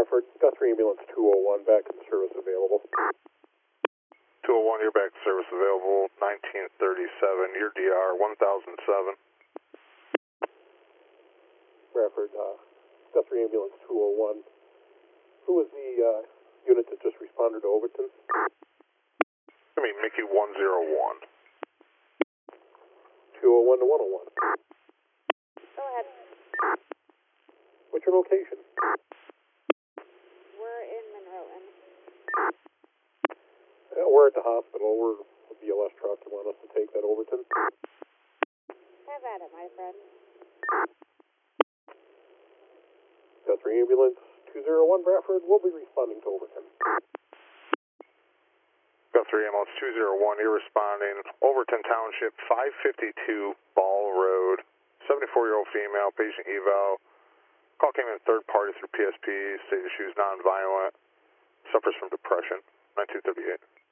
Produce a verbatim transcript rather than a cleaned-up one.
Bradford, Guthrie Ambulance two oh one, back in service available. two oh one, you're back to service available, nineteen thirty-seven, your D R one thousand seven. Bradford, uh, Guthrie Ambulance two oh one. Who was the uh, unit that just responded to Overton? I mean, Mickey one oh one. two oh one to one oh one. Go ahead. What's your location? We're in Monroe. And Uh, we're at the hospital. We're a B L S truck. You want us to take that Overton? have at it, my friend. Guthrie Ambulance two oh one, Bradford. We'll be responding to Overton. Guthrie Ambulance two oh one, you're responding. Overton Township, five fifty-two Ball Road. seventy-four-year-old female, patient eval. Call came in third party through P S P. Stated she was nonviolent. Suffers from depression. nineteen thirty-eight.